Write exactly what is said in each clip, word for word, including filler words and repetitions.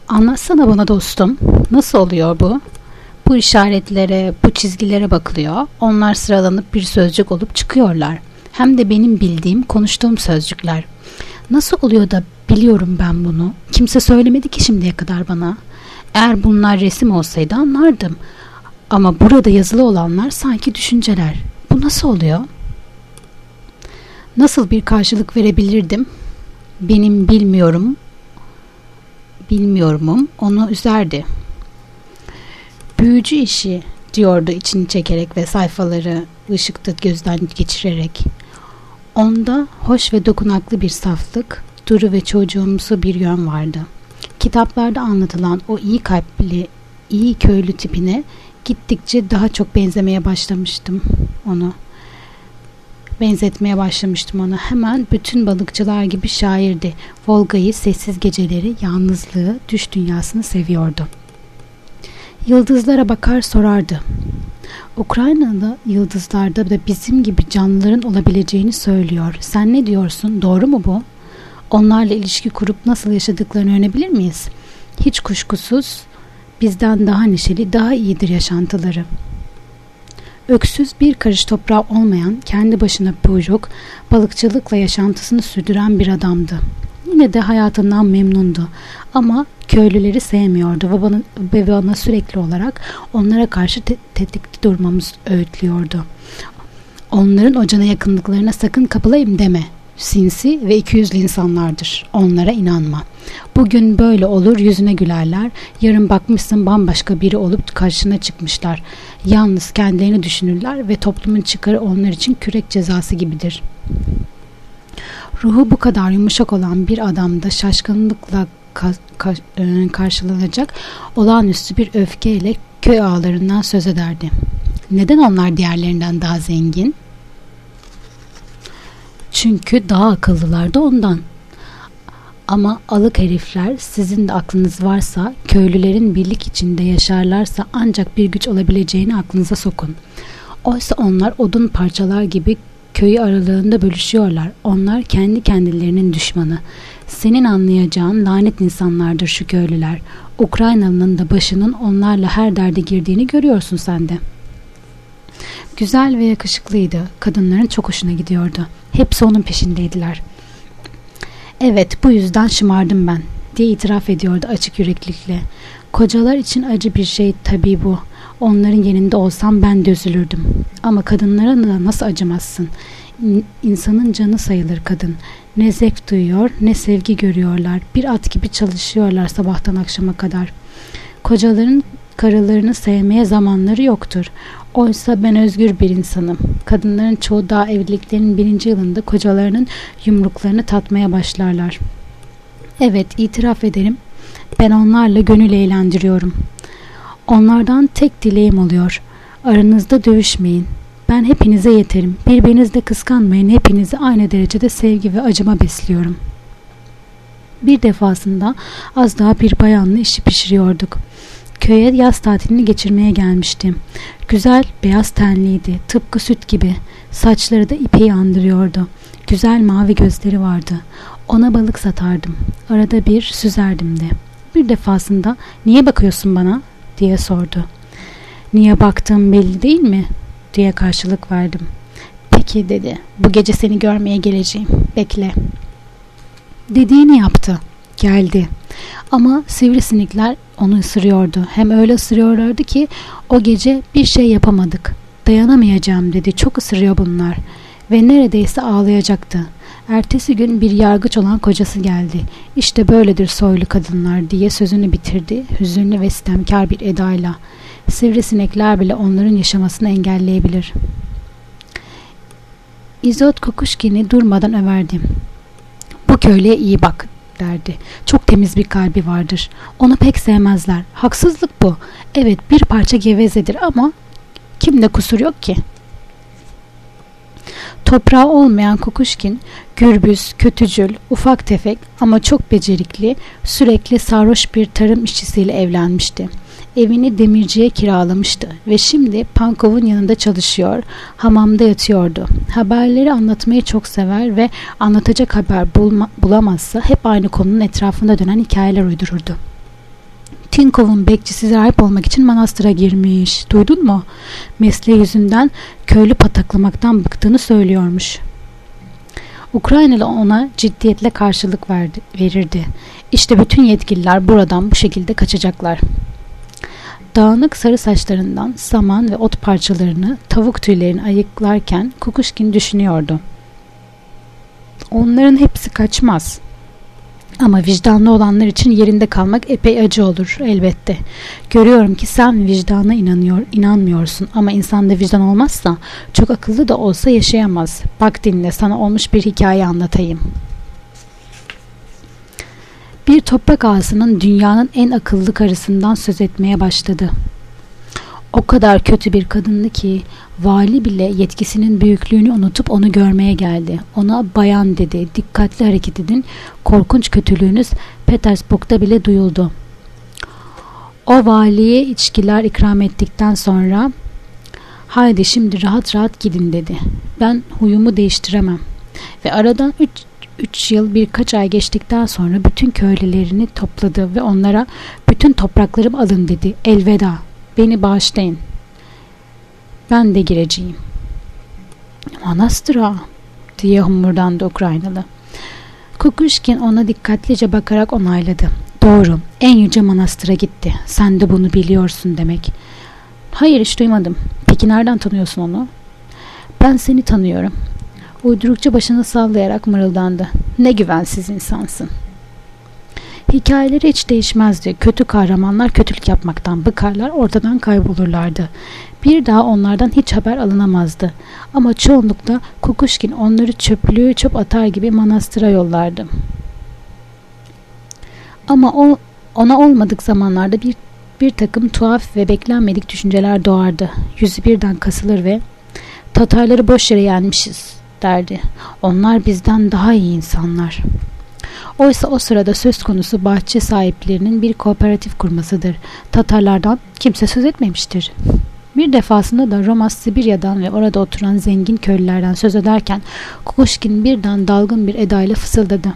Anlatsana bana dostum. Nasıl oluyor bu? Bu işaretlere, bu çizgilere bakılıyor. Onlar sıralanıp bir sözcük olup çıkıyorlar. Hem de benim bildiğim, konuştuğum sözcükler. Nasıl oluyor da biliyorum ben bunu? Kimse söylemedi ki şimdiye kadar bana. Eğer bunlar resim olsaydı anlardım. Ama burada yazılı olanlar sanki düşünceler. Bu nasıl oluyor? Nasıl bir karşılık verebilirdim? Benim bilmiyorum, bilmiyorumum onu üzerdi. Büyücü işi diyordu içini çekerek ve sayfaları ışıkta gözden geçirerek. Onda hoş ve dokunaklı bir saflık, duru ve çocuğumsu bir yön vardı. Kitaplarda anlatılan o iyi kalpli, iyi köylü tipine gittikçe daha çok benzemeye başlamıştım onu. Benzetmeye başlamıştım ona. Hemen bütün balıkçılar gibi şairdi. Volga'yı, sessiz geceleri, yalnızlığı, düş dünyasını seviyordu. Yıldızlara bakar sorardı. Ukraynalı yıldızlarda da bizim gibi canlıların olabileceğini söylüyor. Sen ne diyorsun? Doğru mu bu? Onlarla ilişki kurup nasıl yaşadıklarını öğrenebilir miyiz? Hiç kuşkusuz bizden daha neşeli, daha iyidir yaşantıları. Öksüz, bir karış toprağı olmayan, kendi başına buyruk, balıkçılıkla yaşantısını sürdüren bir adamdı. Yine de hayatından memnundu. Ama köylüleri sevmiyordu ve bana, ve bana sürekli olarak onlara karşı te- tetikte durmamız öğütlüyordu. Onların ocağına yakınlıklarına sakın kapılayım deme. Sinsi ve ikiyüzlü insanlardır. Onlara inanma. Bugün böyle olur, yüzüne gülerler. Yarın bakmışsın bambaşka biri olup karşına çıkmışlar. Yalnız kendilerini düşünürler ve toplumun çıkarı onlar için kürek cezası gibidir. Ruhu bu kadar yumuşak olan bir adamda şaşkınlıkla ka- ka- e, karşılanacak olağanüstü bir öfkeyle köy ağalarından söz ederdi. Neden onlar diğerlerinden daha zengin? Çünkü daha akıllılar da ondan. Ama alık herifler, sizin de aklınız varsa, köylülerin birlik içinde yaşarlarsa ancak bir güç olabileceğini aklınıza sokun. Oysa onlar odun parçalar gibi köyü aralığında bölüşüyorlar. Onlar kendi kendilerinin düşmanı. Senin anlayacağın lanet insanlardır şu köylüler. Ukraynalı'nın da başının onlarla her derde girdiğini görüyorsun sen de. Güzel ve yakışıklıydı. Kadınların çok hoşuna gidiyordu. Hepsi onun peşindeydiler. Evet, bu yüzden şımardım ben, diye itiraf ediyordu açık yüreklilikle. Kocalar için acı bir şey tabii bu. Onların yerinde olsam ben de üzülürdüm. Ama kadınlara da nasıl acımazsın? İnsanın canı sayılır kadın. Ne zevk duyuyor, ne sevgi görüyorlar. Bir at gibi çalışıyorlar sabahtan akşama kadar. Kocaların karılarını sevmeye zamanları yoktur. Oysa ben özgür bir insanım. Kadınların çoğu daha evliliklerinin birinci yılında kocalarının yumruklarını tatmaya başlarlar. Evet, itiraf ederim. Ben onlarla gönül eğlendiriyorum. Onlardan tek dileğim oluyor. Aranızda dövüşmeyin. Ben hepinize yeterim. Birbirinizle kıskanmayın. Hepinizi aynı derecede sevgi ve acıma besliyorum. Bir defasında az daha bir bayanla işi pişiriyorduk. Köye yaz tatilini geçirmeye gelmiştim. Güzel, beyaz tenliydi. Tıpkı süt gibi. Saçları da ipeyi andırıyordu. Güzel mavi gözleri vardı. Ona balık satardım. Arada bir süzerdim de. Bir defasında niye bakıyorsun bana diye sordu. Niye baktığım belli değil mi diye karşılık verdim. Peki dedi. Bu gece seni görmeye geleceğim. Bekle. Dediğini yaptı. Geldi. Ama sivrisinekler onu ısırıyordu. Hem öyle ısırıyorlardı ki o gece bir şey yapamadık. Dayanamayacağım dedi. Çok ısırıyor bunlar. Ve neredeyse ağlayacaktı. Ertesi gün bir yargıç olan kocası geldi. İşte böyledir soylu kadınlar diye sözünü bitirdi. Hüzünlü ve sitemkar bir edayla. Sivrisinekler bile onların yaşamasını engelleyebilir. İzot Kukuşkin'i durmadan överdi. Bu köylüye iyi bak derdi. Çok temiz bir kalbi vardır. Onu pek sevmezler. Haksızlık bu. Evet, bir parça gevezedir ama kimde kusur yok ki? Toprağı olmayan Kukuşkin, gürbüz, kötücül, ufak tefek ama çok becerikli, sürekli sarhoş bir tarım işçisiyle evlenmişti. Evini demirciye kiralamıştı ve şimdi Pankov'un yanında çalışıyor, hamamda yatıyordu. Haberleri anlatmayı çok sever ve anlatacak haber bulma, bulamazsa hep aynı konunun etrafında dönen hikayeler uydururdu. Tinkov'un bekçisi rahip olmak için manastıra girmiş. Duydun mu? Mesleği yüzünden köylü pataklamaktan bıktığını söylüyormuş. Ukraynalı ona ciddiyetle karşılık verdi, verirdi. İşte bütün yetkililer buradan bu şekilde kaçacaklar. Dağınık sarı saçlarından saman ve ot parçalarını, tavuk tüylerini ayıklarken Kukuşkin düşünüyordu. Onların hepsi kaçmaz. Ama vicdanlı olanlar için yerinde kalmak epey acı olur elbette. Görüyorum ki sen vicdana inanıyor, inanmıyorsun ama insanda vicdan olmazsa çok akıllı da olsa yaşayamaz. Bak dinle, sana olmuş bir hikaye anlatayım. Bir toprak ağasının dünyanın en akıllı karısından söz etmeye başladı. O kadar kötü bir kadındı ki vali bile yetkisinin büyüklüğünü unutup onu görmeye geldi. Ona bayan dedi, dikkatli hareket edin, korkunç kötülüğünüz Petersburg'da bile duyuldu. O valiye içkiler ikram ettikten sonra haydi şimdi rahat rahat gidin dedi. Ben huyumu değiştiremem. Ve aradan üç, üç yıl birkaç ay geçtikten sonra bütün köylülerini topladı ve onlara bütün topraklarımı alın dedi. Elveda. Beni bağışlayın. Ben de gireceğim. Manastıra diye homurdandı Ukraynalı. Kukuşkin ona dikkatlice bakarak onayladı. Doğru. En yüce manastıra gitti. Sen de bunu biliyorsun demek. Hayır, hiç duymadım. Peki nereden tanıyorsun onu? Ben seni tanıyorum. Uydurukça başını sallayarak mırıldandı. Ne güvensiz insansın. Hikayeleri hiç değişmezdi. Kötü kahramanlar kötülük yapmaktan bıkarlar, ortadan kaybolurlardı. Bir daha onlardan hiç haber alınamazdı. Ama çoğunlukla Kukuşkin onları çöplüğü çöp atar gibi manastıra yollardı. Ama o, ona olmadık zamanlarda bir, bir takım tuhaf ve beklenmedik düşünceler doğardı. Yüzü birden kasılır ve Tatarları boş yere yenmişiz derdi. Onlar bizden daha iyi insanlar. Oysa o sırada söz konusu bahçe sahiplerinin bir kooperatif kurmasıdır. Tatarlardan kimse söz etmemiştir. Bir defasında da Romas Sibirya'dan ve orada oturan zengin köylülerden söz ederken Kukuşkin birden dalgın bir edayla fısıldadı.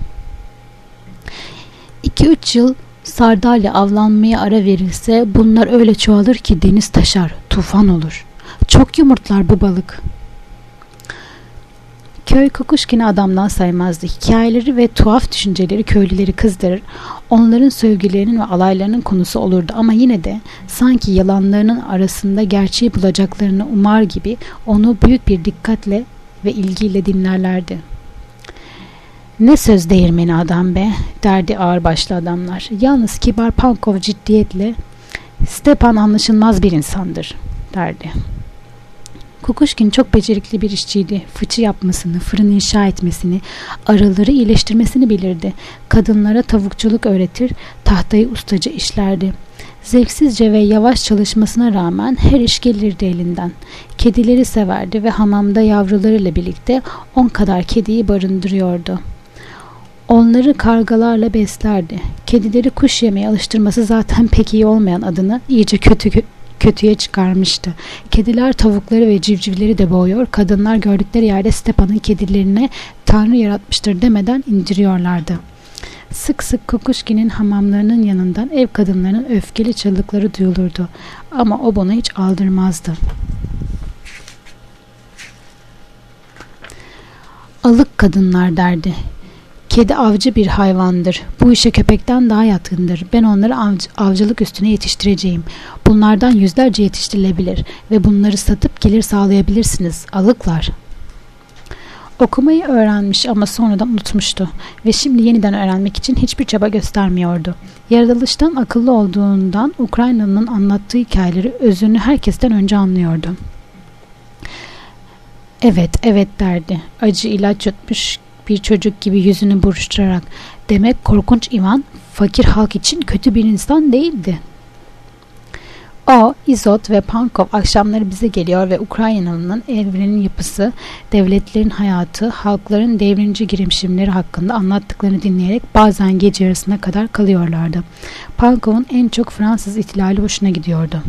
İki üç yıl sardalya avlanmaya ara verilse bunlar öyle çoğalır ki deniz taşar, tufan olur. Çok yumurtlar bu balık. Köy Kukuşkin'i adamdan saymazdı. Hikayeleri ve tuhaf düşünceleri köylüleri kızdırır. Onların sövgülerinin ve alaylarının konusu olurdu ama yine de sanki yalanlarının arasında gerçeği bulacaklarını umar gibi onu büyük bir dikkatle ve ilgiyle dinlerlerdi. Ne söz değirmeni adam be, derdi ağırbaşlı adamlar. Yalnız kibar Pankov ciddiyetle Stepan anlaşılmaz bir insandır, derdi. Kukuşkin çok becerikli bir işçiydi. Fıçı yapmasını, fırın inşa etmesini, araları iyileştirmesini bilirdi. Kadınlara tavukçuluk öğretir, tahtayı ustaca işlerdi. Zevksizce ve yavaş çalışmasına rağmen her iş gelirdi elinden. Kedileri severdi ve hamamda yavrularıyla birlikte on kadar kediyi barındırıyordu. Onları kargalarla beslerdi. Kedileri kuş yemeye alıştırması zaten pek iyi olmayan adını iyice kötü kötüye çıkarmıştı. Kediler tavukları ve civcivleri de boğuyor, kadınlar gördükleri yerde Stepan'ın kedilerine Tanrı yaratmıştır demeden indiriyorlardı. Sık sık Kukuşkin'in hamamlarının yanından ev kadınlarının öfkeli çığlıkları duyulurdu. Ama o buna hiç aldırmazdı. Alık kadınlar derdi. Kedi avcı bir hayvandır. Bu işe köpekten daha yatkındır. Ben onları avcı, avcılık üstüne yetiştireceğim. Bunlardan yüzlerce yetiştirilebilir ve bunları satıp gelir sağlayabilirsiniz. Alıklar. Okumayı öğrenmiş ama sonradan unutmuştu ve şimdi yeniden öğrenmek için hiçbir çaba göstermiyordu. Yaratılıştan akıllı olduğundan Ukrayna'nın anlattığı hikayeleri özünü herkesten önce anlıyordu. Evet, evet derdi. Acı ilaç yutmuş bir çocuk gibi yüzünü buruşturarak. Demek korkunç Ivan fakir halk için kötü bir insan değildi. O, İzot ve Pankov akşamları bize geliyor ve Ukrayna'nın evrenin yapısı, devletlerin hayatı, halkların devrimci girişimleri hakkında anlattıklarını dinleyerek bazen gece yarısına kadar kalıyorlardı. Pankov'un en çok Fransız ihtilali hoşuna gidiyordu.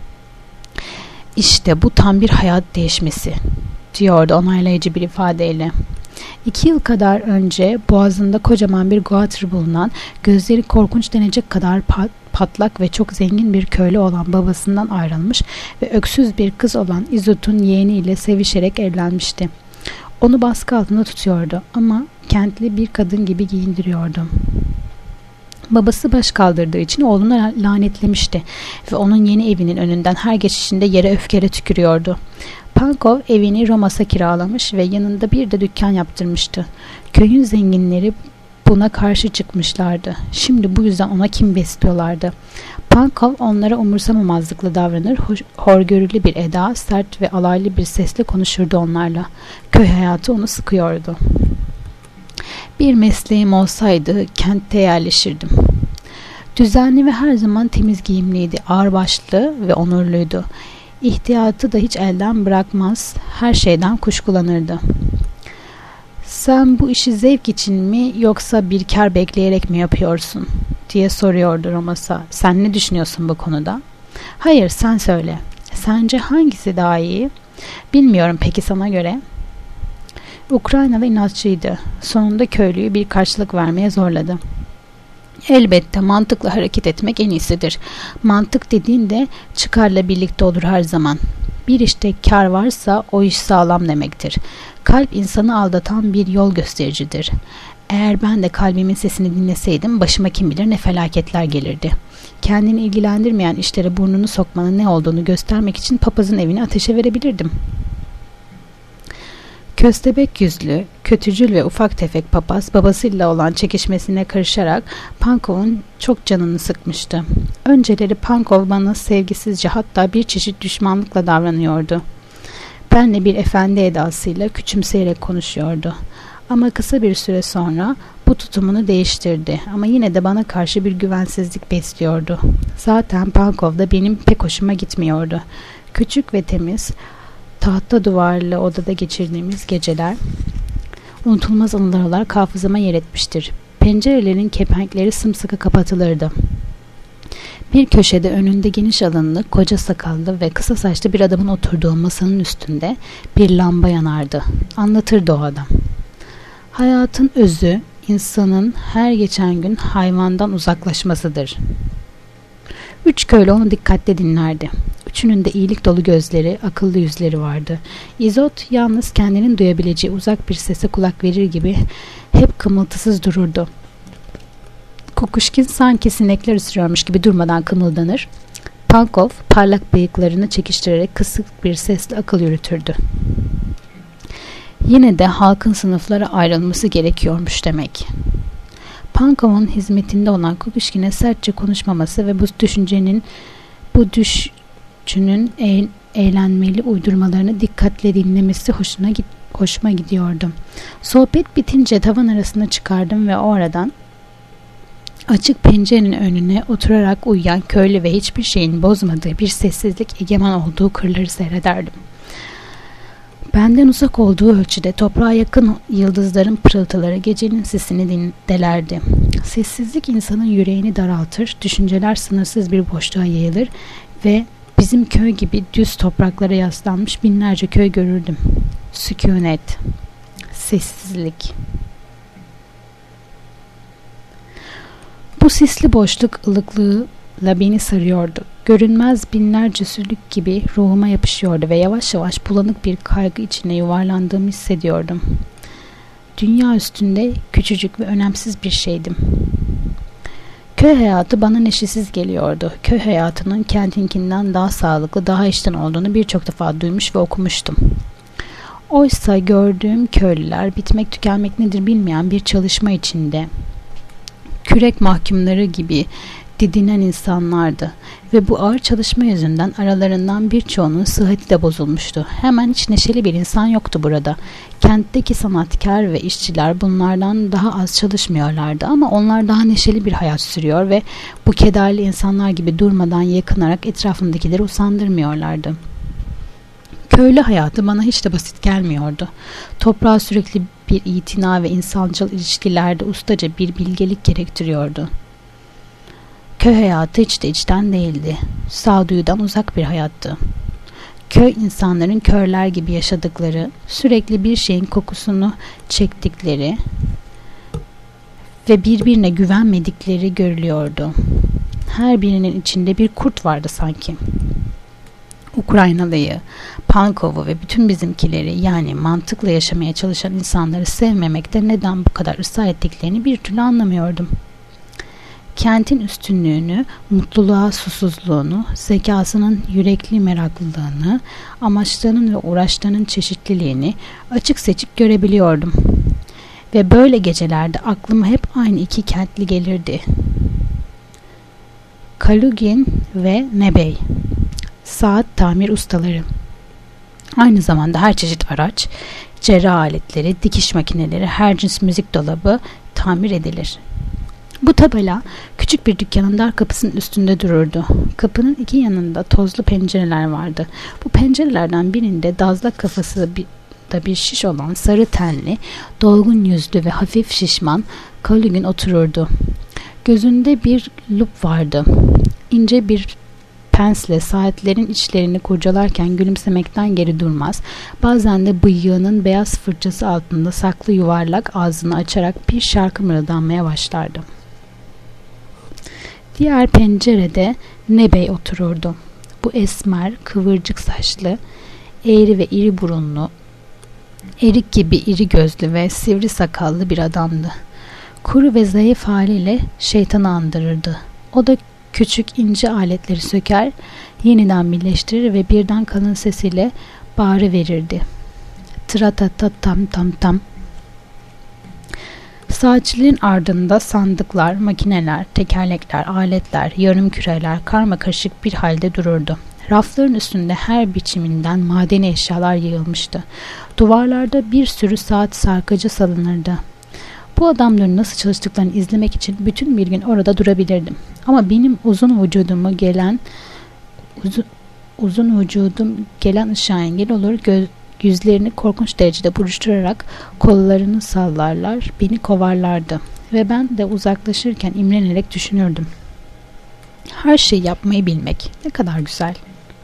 İşte bu tam bir hayat değişmesi, diyordu onaylayıcı bir ifadeyle. İki yıl kadar önce boğazında kocaman bir guatr bulunan, gözleri korkunç denecek kadar patlak ve çok zengin bir köylü olan babasından ayrılmış ve öksüz bir kız olan İzot'un yeğeniyle sevişerek evlenmişti. Onu baskı altında tutuyordu ama kentli bir kadın gibi giyindiriyordu. Babası baş kaldırdığı için oğlunu lanetlemişti ve onun yeni evinin önünden her geçişinde yere öfkeyle tükürüyordu. Pankov evini Romas'a kiralamış ve yanında bir de dükkan yaptırmıştı. Köyün zenginleri buna karşı çıkmışlardı. Şimdi bu yüzden ona kin besliyorlardı. Pankov onlara umursamamazlıkla davranır, horgörülü bir eda, sert ve alaylı bir sesle konuşurdu onlarla. Köy hayatı onu sıkıyordu. Bir mesleğim olsaydı kentte yerleşirdim. Düzenli ve her zaman temiz giyimliydi, ağırbaşlı ve onurluydu. İhtiyatı da hiç elden bırakmaz, her şeyden kuşkulanırdı. Sen bu işi zevk için mi yoksa bir kar bekleyerek mi yapıyorsun diye soruyordu Romas'a. Sen ne düşünüyorsun bu konuda? Hayır, sen söyle. Sence hangisi daha iyi? Bilmiyorum, peki sana göre? Ukraynalı inatçıydı. Sonunda köylüyü bir karşılık vermeye zorladı. Elbette mantıklı hareket etmek en iyisidir. Mantık dediğin de çıkarla birlikte olur her zaman. Bir işte kar varsa o iş sağlam demektir. Kalp insanı aldatan bir yol göstericidir. Eğer ben de kalbimin sesini dinleseydim başıma kim bilir ne felaketler gelirdi. Kendini ilgilendirmeyen işlere burnunu sokmanın ne olduğunu göstermek için papazın evini ateşe verebilirdim. Köstebek yüzlü, kötücül ve ufak tefek papaz babasıyla olan çekişmesine karışarak Pankov'un çok canını sıkmıştı. Önceleri Pankov bana sevgisizce, hatta bir çeşit düşmanlıkla davranıyordu. Benle bir efendi edasıyla küçümseyerek konuşuyordu. Ama kısa bir süre sonra bu tutumunu değiştirdi ama yine de bana karşı bir güvensizlik besliyordu. Zaten Pankov da benim pek hoşuma gitmiyordu. Küçük ve temiz, tahta duvarlı odada geçirdiğimiz geceler unutulmaz anılar olarak hafızama yer etmiştir. Pencerelerin kepenkleri sımsıkı kapatılırdı. Bir köşede önünde geniş alınlı, koca sakallı ve kısa saçlı bir adamın oturduğu masanın üstünde bir lamba yanardı. Anlatırdı o adam. Hayatın özü, insanın her geçen gün hayvandan uzaklaşmasıdır. Üç köylü onu dikkatle dinlerdi. Üçünün de iyilik dolu gözleri, akıllı yüzleri vardı. İzot yalnız kendinin duyabileceği uzak bir sese kulak verir gibi hep kımıltısız dururdu. Kukuşkin sanki sinekler ısırıyormuş gibi durmadan kımıldanır. Pankov parlak bıyıklarını çekiştirerek kısık bir sesle akıl yürütürdü. Yine de halkın sınıflara ayrılması gerekiyormuş demek. Pankov'un hizmetinde olan Kukuşkin'e sertçe konuşmaması ve bu düşüncenin bu düşçünün e- eğlenmeli uydurmalarını dikkatle dinlemesi hoşuna git hoşuma gidiyordu. Sohbet bitince tavan arasına çıkardım ve o aradan açık pencerenin önüne oturarak uyuyan köylü ve hiçbir şeyin bozmadığı bir sessizlik egemen olduğu kırları seyrederdim. Benden uzak olduğu ölçüde toprağa yakın yıldızların pırıltıları gecenin sesini delerdi. Sessizlik insanın yüreğini daraltır, düşünceler sınırsız bir boşluğa yayılır ve bizim köy gibi düz topraklara yaslanmış binlerce köy görürdüm. Sükunet, sessizlik. Bu sisli boşluk ılıklığıyla beni sarıyordu. Görünmez binlerce sülük gibi ruhuma yapışıyordu ve yavaş yavaş bulanık bir kaygı içine yuvarlandığımı hissediyordum. Dünya üstünde küçücük ve önemsiz bir şeydim. Köy hayatı bana neşesiz geliyordu. Köy hayatının kentinkinden daha sağlıklı, daha içten olduğunu birçok defa duymuş ve okumuştum. Oysa gördüğüm köylüler bitmek tükenmek nedir bilmeyen bir çalışma içinde, kürek mahkumları gibi didinen insanlardı ve bu ağır çalışma yüzünden aralarından birçoğunun sıhhati de bozulmuştu. Hemen hiç neşeli bir insan yoktu burada. Kentteki sanatkar ve işçiler bunlardan daha az çalışmıyorlardı ama onlar daha neşeli bir hayat sürüyor ve bu kederli insanlar gibi durmadan yakınarak etrafındakileri usandırmıyorlardı. Köylü hayatı bana hiç de basit gelmiyordu. Toprağa sürekli bir itina ve insancıl ilişkilerde ustaca bir bilgelik gerektiriyordu. Köy hayatı hiç de içten değildi. Sağduyudan uzak bir hayattı. Köy insanların körler gibi yaşadıkları, sürekli bir şeyin kokusunu çektikleri ve birbirine güvenmedikleri görülüyordu. Her birinin içinde bir kurt vardı sanki. Ukraynalıyı, Pankov'u ve bütün bizimkileri, yani mantıkla yaşamaya çalışan insanları sevmemekte neden bu kadar ısrar ettiklerini bir türlü anlamıyordum. Kentin üstünlüğünü, mutluluğa susuzluğunu, zekasının yürekli meraklılığını, amaçlarının ve uğraşlarının çeşitliliğini açık seçik görebiliyordum. Ve böyle gecelerde aklıma hep aynı iki kentli gelirdi. Kalugin ve Nebey. Saat tamir ustaları. Aynı zamanda her çeşit araç, cerrah aletleri, dikiş makineleri, her cins müzik dolabı tamir edilir. Bu tabela küçük bir dükkanın dar kapısının üstünde dururdu. Kapının iki yanında tozlu pencereler vardı. Bu pencerelerden birinde dazlak kafası bir, da bir şiş olan sarı tenli, dolgun yüzlü ve hafif şişman Kalugin otururdu. Gözünde bir lup vardı. İnce bir pensle saatlerin içlerini kurcalarken gülümsemekten geri durmaz. Bazen de bıyığının beyaz fırçası altında saklı yuvarlak ağzını açarak bir şarkı mırıldanmaya başlardı. Diğer pencerede Nebey otururdu. Bu esmer, kıvırcık saçlı, eğri ve iri burunlu, erik gibi iri gözlü ve sivri sakallı bir adamdı. Kuru ve zayıf haliyle şeytanı andırırdı. O da küçük ince aletleri söker, yeniden birleştirir ve birden kalın sesiyle bağırıverirdi. Tratata tam tam tam. Saatçilerin ardında sandıklar, makineler, tekerlekler, aletler, yarım küreler karmakarışık bir halde dururdu. Rafların üstünde her biçiminden madeni eşyalar yığılmıştı. Duvarlarda bir sürü saat sarkacı salınırdı. Bu adamların nasıl çalıştıklarını izlemek için bütün bir gün orada durabilirdim. Ama benim uzun vücudumu gelen uzun, uzun vücudum gelen ışığa engel olur, göz, yüzlerini korkunç derecede buruşturarak kollarını sallarlar, beni kovarlardı. Ve ben de uzaklaşırken imrenerek düşünürdüm. Her şeyi yapmayı bilmek ne kadar güzel.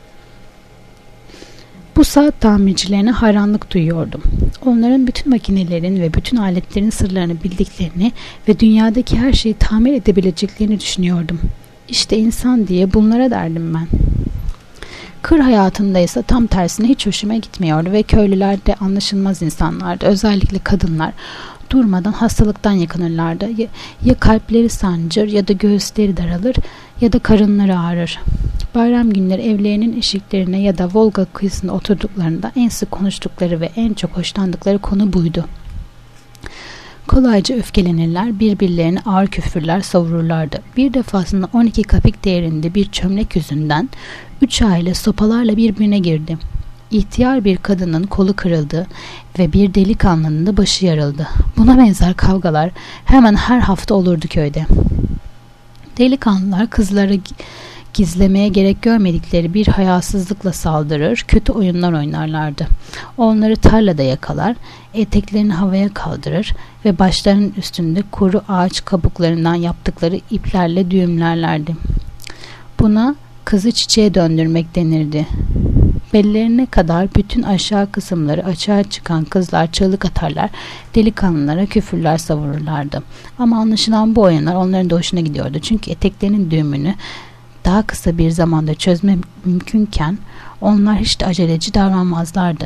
Bu saat tamircilerine hayranlık duyuyordum. Onların bütün makinelerin ve bütün aletlerin sırlarını bildiklerini ve dünyadaki her şeyi tamir edebileceklerini düşünüyordum. İşte insan diye bunlara derdim ben. Kır hayatında ise tam tersine hiç hoşuma gitmiyordu ve köylüler de anlaşılmaz insanlardı. Özellikle kadınlar durmadan hastalıktan yakınırlardı. Ya, ya kalpleri sancır ya da göğüsleri daralır ya da karınları ağrır. Bayram günleri evlerinin eşiklerine ya da Volga kıyısında oturduklarında en sık konuştukları ve en çok hoşlandıkları konu buydu. Kolayca öfkelenirler, birbirlerine ağır küfürler savururlardı. Bir defasında on iki kapik değerinde bir çömlek yüzünden üç aile sopalarla birbirine girdi. İhtiyar bir kadının kolu kırıldı ve bir delikanlının da başı yarıldı. Buna benzer kavgalar hemen her hafta olurdu köyde. Delikanlılar kızları gizlemeye gerek görmedikleri bir hayasızlıkla saldırır, kötü oyunlar oynarlardı. Onları tarlada yakalar, eteklerini havaya kaldırır ve başlarının üstünde kuru ağaç kabuklarından yaptıkları iplerle düğümlerlerdi. Buna kızı çiçeğe döndürmek denirdi. Bellerine kadar bütün aşağı kısımları açığa çıkan kızlar çığlık atarlar, delikanlılara küfürler savururlardı. Ama anlaşılan bu oyunlar onların da hoşuna gidiyordu. Çünkü eteklerinin düğümünü daha kısa bir zamanda çözme mümkünken onlar hiç de aceleci davranmazlardı.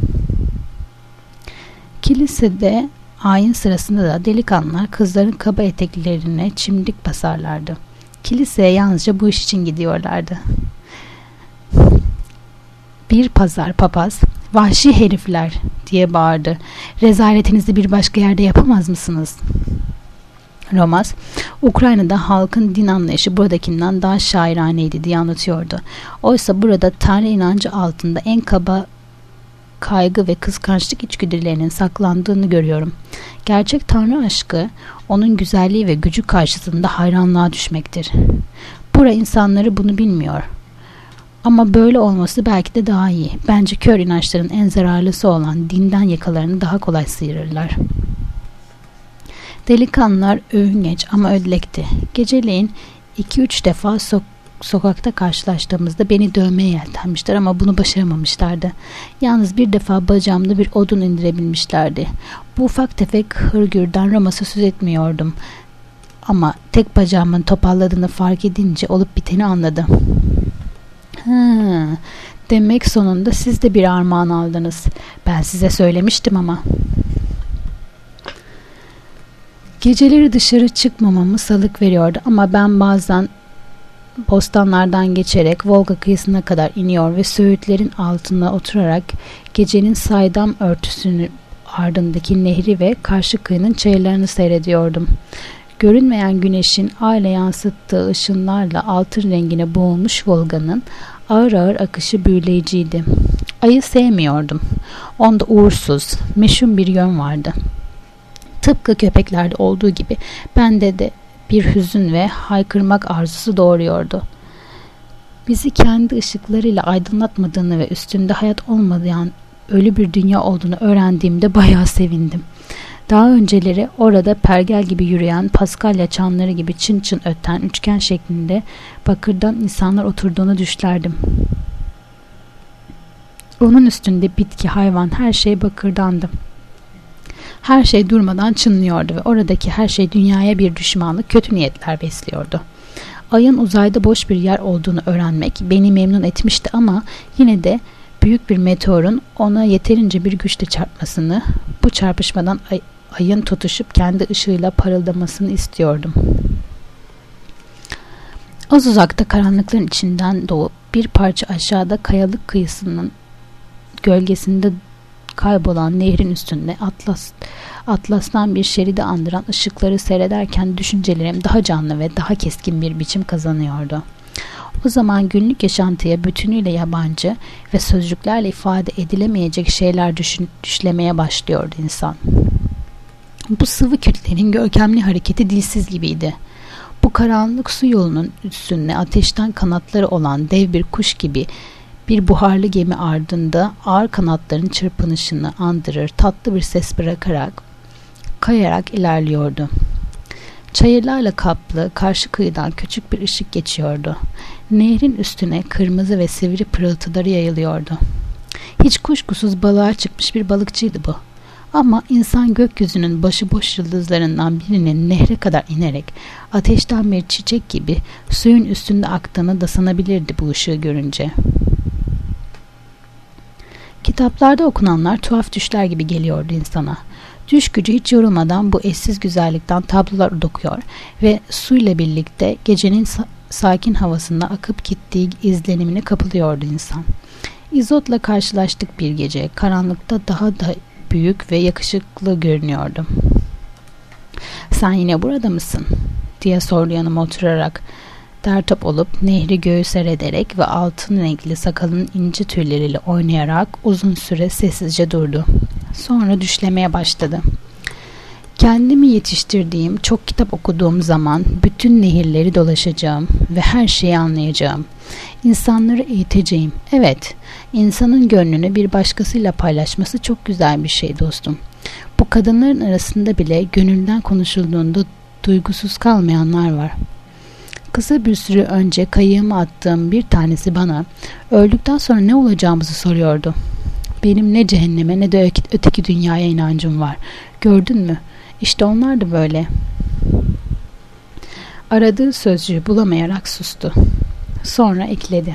Kilisede ayin sırasında da delikanlılar kızların kaba eteklerine çimdik basarlardı. Kiliseye yalnızca bu iş için gidiyorlardı. Bir pazar papaz, "Vahşi herifler!" diye bağırdı. "Rezaletinizi bir başka yerde yapamaz mısınız?" Romas, Ukrayna'da halkın din anlayışı buradakinden daha şairaneydi diye anlatıyordu. Oysa burada Tanrı inancı altında en kaba kaygı ve kıskançlık içgüdülerinin saklandığını görüyorum. Gerçek Tanrı aşkı, onun güzelliği ve gücü karşısında hayranlığa düşmektir. Bura insanları bunu bilmiyor. Ama böyle olması belki de daha iyi. Bence kör inançların en zararlısı olan dinden yakalarını daha kolay sıyırırlar. Delikanlılar övüngeç ama ödlekti. Geceleyin iki üç defa sok sokakta karşılaştığımızda beni dövmeye yeltenmişler ama bunu başaramamışlardı. Yalnız bir defa bacağımda bir odun indirebilmişlerdi. Bu ufak tefek hırgürden Romas'a söz etmiyordum. Ama tek bacağımın topalladığını fark edince olup biteni anladı. Ha, demek sonunda siz de bir armağan aldınız. Ben size söylemiştim ama. Geceleri dışarı çıkmamamı salık veriyordu ama ben bazen bostanlardan geçerek Volga kıyısına kadar iniyor ve söğütlerin altına oturarak gecenin saydam örtüsünün ardındaki nehri ve karşı kıyının çayırlarını seyrediyordum. Görünmeyen güneşin ayla yansıttığı ışınlarla altın rengine boğulmuş Volga'nın ağır ağır akışı büyüleyiciydi. Ayı sevmiyordum. Onda uğursuz, meşhum bir yön vardı. Tıpkı köpeklerde olduğu gibi bende de bir hüzün ve haykırmak arzusu doğuruyordu. Bizi kendi ışıklarıyla aydınlatmadığını ve üstünde hayat olmayan ölü bir dünya olduğunu öğrendiğimde bayağı sevindim. Daha önceleri orada pergel gibi yürüyen, Paskalya çanları gibi çın çın öten üçgen şeklinde bakırdan insanlar oturduğunu düşlerdim. Onun üstünde bitki, hayvan, her şey bakırdandı. Her şey durmadan çınlıyordu ve oradaki her şey dünyaya bir düşmanlık, kötü niyetler besliyordu. Ayın uzayda boş bir yer olduğunu öğrenmek beni memnun etmişti ama yine de büyük bir meteorun ona yeterince bir güçle çarpmasını, bu çarpışmadan ay- ayın tutuşup kendi ışığıyla parıldamasını istiyordum. Az uzakta karanlıkların içinden doğup bir parça aşağıda kayalık kıyısının gölgesinde kaybolan nehrin üstünde atlas, atlastan bir şeridi andıran ışıkları seyrederken düşüncelerim daha canlı ve daha keskin bir biçim kazanıyordu. O zaman günlük yaşantıya bütünüyle yabancı ve sözcüklerle ifade edilemeyecek şeyler düşün, düşlemeye başlıyordu insan. Bu sıvı kütlenin görkemli hareketi dilsiz gibiydi. Bu karanlık su yolunun üstünde ateşten kanatları olan dev bir kuş gibi bir buharlı gemi ardında ağır kanatların çırpınışını andırır tatlı bir ses bırakarak kayarak ilerliyordu. Çayırlarla kaplı karşı kıyıdan küçük bir ışık geçiyordu. Nehrin üstüne kırmızı ve sivri pırıltıları yayılıyordu. Hiç kuşkusuz balığa çıkmış bir balıkçıydı bu. Ama insan gökyüzünün başıboş yıldızlarından birinin nehre kadar inerek ateşten bir çiçek gibi suyun üstünde aktığını da sanabilirdi bu ışığı görünce. Kitaplarda okunanlar tuhaf düşler gibi geliyordu insana. Düş gücü hiç yorulmadan bu eşsiz güzellikten tablolar dokuyor ve suyla birlikte gecenin sa- sakin havasında akıp gittiği izlenimine kapılıyordu insan. İzot'la karşılaştık bir gece. Karanlıkta daha da büyük ve yakışıklı görünüyordu. "Sen yine burada mısın?" diye sordu yanıma oturarak. Dertop olup nehri göğü seyrederek ve altın renkli sakalının ince tüyleriyle oynayarak uzun süre sessizce durdu. Sonra düşlemeye başladı. Kendimi yetiştirdiğim, çok kitap okuduğum zaman bütün nehirleri dolaşacağım ve her şeyi anlayacağım. İnsanları eğiteceğim. Evet, insanın gönlünü bir başkasıyla paylaşması çok güzel bir şey dostum. Bu kadınların arasında bile gönülden konuşulduğunda duygusuz kalmayanlar var. Kısa bir süre önce kayığıma attığım bir tanesi bana öldükten sonra ne olacağımızı soruyordu. Benim ne cehenneme ne de öteki dünyaya inancım var. Gördün mü? İşte onlar da böyle. Aradığı sözcüğü bulamayarak sustu. Sonra ekledi.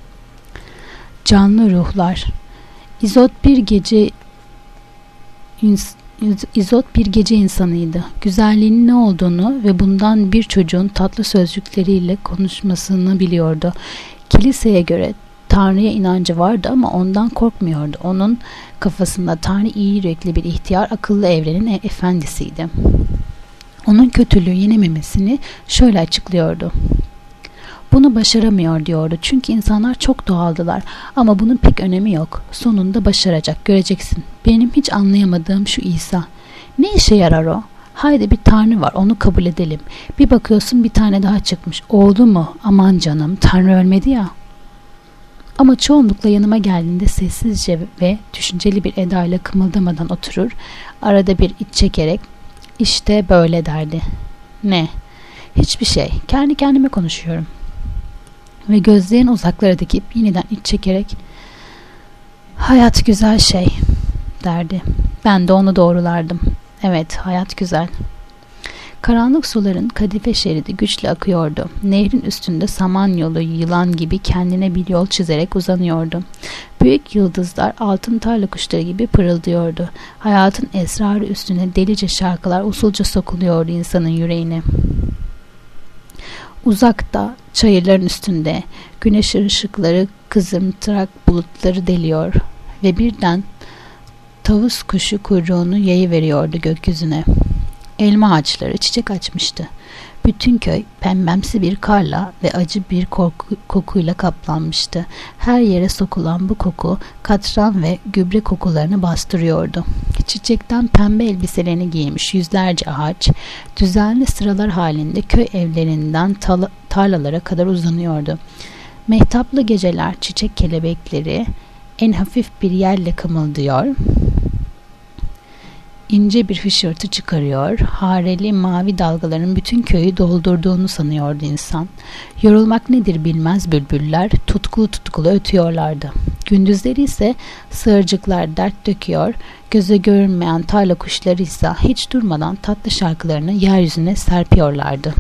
Canlı ruhlar. İzot bir gece ins İzot bir gece insanıydı. Güzelliğinin ne olduğunu ve bundan bir çocuğun tatlı sözcükleriyle konuşmasını biliyordu. Kiliseye göre Tanrı'ya inancı vardı ama ondan korkmuyordu. Onun kafasında Tanrı iyi yürekli bir ihtiyar, akıllı evrenin e efendisiydi. Onun kötülüğü yenememesini şöyle açıklıyordu. Bunu başaramıyor diyordu. Çünkü insanlar çok doğaldılar. Ama bunun pek önemi yok. Sonunda başaracak. Göreceksin. Benim hiç anlayamadığım şu İsa. Ne işe yarar o? Haydi bir Tanrı var. Onu kabul edelim. Bir bakıyorsun bir tane daha çıkmış. Oldu mu? Aman canım. Tanrı ölmedi ya. Ama çoğunlukla yanıma geldiğinde sessizce ve düşünceli bir edayla kımıldamadan oturur. Arada bir iç çekerek işte böyle derdi. Ne? Hiçbir şey. Kendi kendime konuşuyorum. Ve gözlerini uzaklara dikip yeniden iç çekerek hayat güzel şey derdi. Ben de onu doğrulardım. Evet, hayat güzel. Karanlık suların kadife şeridi güçle akıyordu. Nehrin üstünde samanyolu yılan gibi kendine bir yol çizerek uzanıyordu. Büyük yıldızlar altın tarla kuşları gibi pırıldıyordu. Hayatın esrarı üstüne delice şarkılar usulca sokuluyordu insanın yüreğine. Uzakta, çayırların üstünde, güneş ışıkları kızımtırak bulutları deliyor ve birden tavus kuşu kuyruğunu yayıveriyordu gökyüzüne. Elma ağaçları çiçek açmıştı. Bütün köy pembemsi bir karla ve acı bir korku, kokuyla kaplanmıştı. Her yere sokulan bu koku katran ve gübre kokularını bastırıyordu. Çiçekten pembe elbiselerini giymiş yüzlerce ağaç düzenli sıralar halinde köy evlerinden tal- tarlalara kadar uzanıyordu. Mehtaplı geceler çiçek kelebekleri en hafif bir yerle kımıldıyor, İnce bir hışırtı çıkarıyor, hareli mavi dalgaların bütün köyü doldurduğunu sanıyordu insan. Yorulmak nedir bilmez bülbüller tutkulu tutkulu ötüyorlardı. Gündüzleri ise sığırcıklar dert döküyor, göze görünmeyen tarla kuşları ise hiç durmadan tatlı şarkılarını yeryüzüne serpiyorlardı.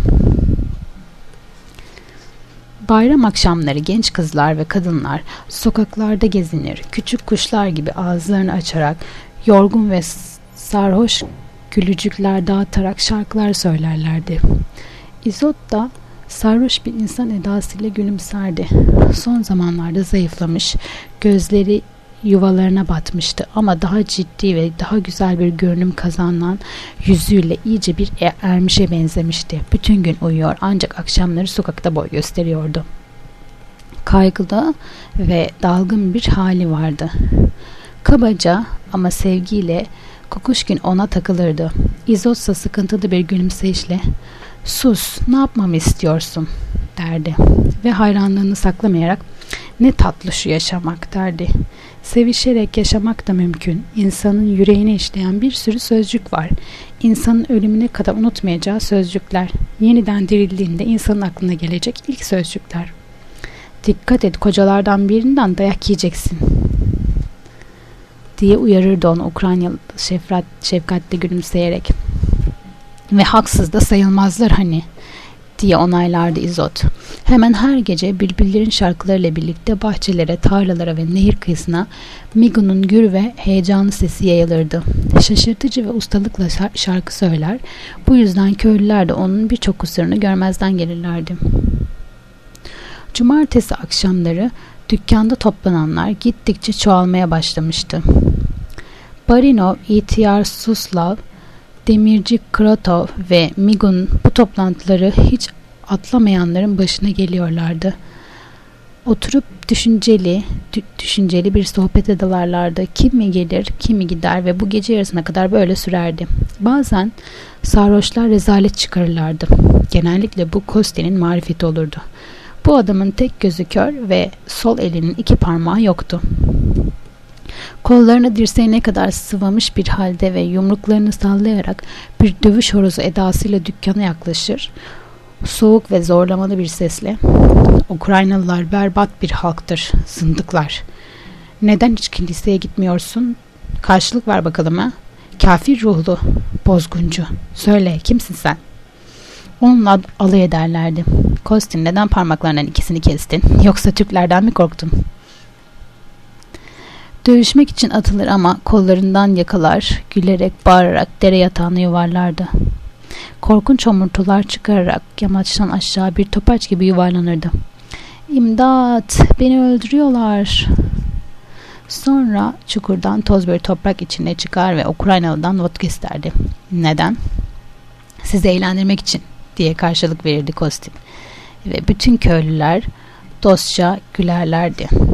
Bayram akşamları genç kızlar ve kadınlar sokaklarda gezinir, küçük kuşlar gibi ağızlarını açarak yorgun ve sarhoş gülücükler dağıtarak şarkılar söylerlerdi. İzot da sarhoş bir insan edasıyla gülümserdi. Son zamanlarda zayıflamış, gözleri yuvalarına batmıştı ama daha ciddi ve daha güzel bir görünüm kazanan yüzüyle iyice bir ermişe benzemişti. Bütün gün uyuyor ancak akşamları sokakta boy gösteriyordu. Kaygılı ve dalgın bir hali vardı. Kabaca ama sevgiyle Kukuşkin ona takılırdı. İzotsa sıkıntılı bir gülümseyişle "Sus, ne yapmamı istiyorsun?" derdi. Ve hayranlığını saklamayarak "Ne tatlı şu yaşamak" derdi. Sevişerek yaşamak da mümkün. İnsanın yüreğine işleyen bir sürü sözcük var. İnsanın ölümüne kadar unutmayacağı sözcükler. Yeniden dirildiğinde insanın aklına gelecek ilk sözcükler. "Dikkat et, kocalardan birinden dayak yiyeceksin" diye uyarırdı onu Ukraynalı şefkat, şefkatle gülümseyerek. "Ve haksız da sayılmazlar hani" diye onaylardı İzot. Hemen her gece bülbüllerin şarkılarıyla birlikte bahçelere, tarlalara ve nehir kıyısına Migu'nun gür ve heyecanlı sesi yayılırdı. Şaşırtıcı ve ustalıkla şarkı söyler, bu yüzden köylüler de onun birçok kusurunu görmezden gelirlerdi. Cumartesi akşamları dükkanda toplananlar gittikçe çoğalmaya başlamıştı. Barinov, İhtiyar Suslav, Demirci Krotov ve Migun bu toplantıları hiç atlamayanların başına geliyorlardı. Oturup düşünceli, düşünceli bir sohbet ederlerdi. Kimi gelir, kimi gider ve bu gece yarısına kadar böyle sürerdi. Bazen sarhoşlar rezalet çıkarırlardı. Genellikle bu Kostin'in marifeti olurdu. Bu adamın tek gözü kör ve sol elinin iki parmağı yoktu. Kollarını dirseğine kadar sıvamış bir halde ve yumruklarını sallayarak bir dövüş horozu edasıyla dükkana yaklaşır. Soğuk ve zorlamalı bir sesle "Ukraynalılar berbat bir halktır, zındıklar. Neden hiç kiliseye gitmiyorsun? Karşılık ver bakalım ha. Kafir ruhlu, bozguncu. Söyle, kimsin sen?" Onunla alay ederlerdi. "Kostin, neden parmaklarından ikisini kestin? Yoksa Türklerden mi korktun?" Dövüşmek için atılır ama kollarından yakalar, gülerek, bağırarak dere yatağına yuvarlardı. Korkunç homurtular çıkararak yamaçtan aşağı bir topaç gibi yuvarlanırdı. "İmdat! Beni öldürüyorlar!" Sonra çukurdan toz bir toprak içine çıkar ve Ukraynalı'dan vodka isterdi. "Neden?" "Sizi eğlendirmek için" diye karşılık verirdi Kostin. Ve bütün köylüler dostça gülerlerdi.